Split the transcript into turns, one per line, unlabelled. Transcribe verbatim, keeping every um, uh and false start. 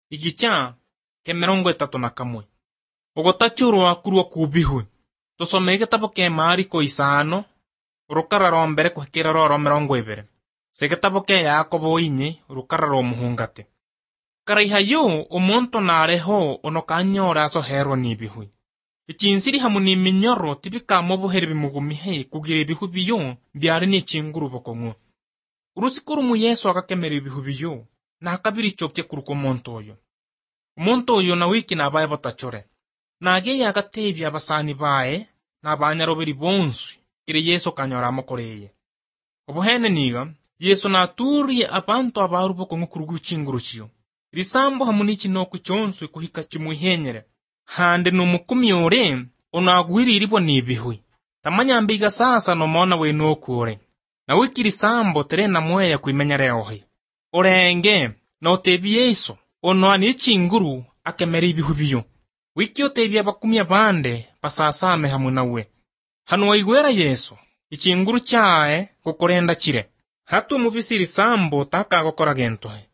igicha ke mirongo itatu na kamwe ogotachurwa kurwa kubihu tusome igitabo ke Mariko isano urukara rwa mbere kuhikira rwa mirongo ibere se igitabo ke Yakobo inye urukara rwa muhungate karaiha yo omonto nareho onokanyora asoherwa nibihu ikinsiri hamu ni minyoro tibika mobuhere bimugumihe kugira ibihu biyo byari ni chinguru bokongo urusikuru mu Yesu akakemera ibihu biyo na kabiri chokye kuruko monto oyo monto oyo na wiki na baye batachore nage yagatebya abasani bae na banyaroberi bonsu kire Yesu kanyora mokoreye obuhene niga Yesu na turi abantu abarubo kongo kurugu chinguru chiyo risambo hamuni kinoko chonsu kuhika chimuhenyere hande no mukumi ore onagwiriribo nibihui tamanya mbiga sasa no mona we no kure na wikiri sambo tere na moya kuimenyere ohe orenge no tebi Yesu ono ani chinguru akemeri bihubiyo wikyo tebi abakumi abande pasasame hamwe nawe hano waigwera Yesu ichinguru chae kukorenda chire hatu mubisiri sambo taka gokora gentohe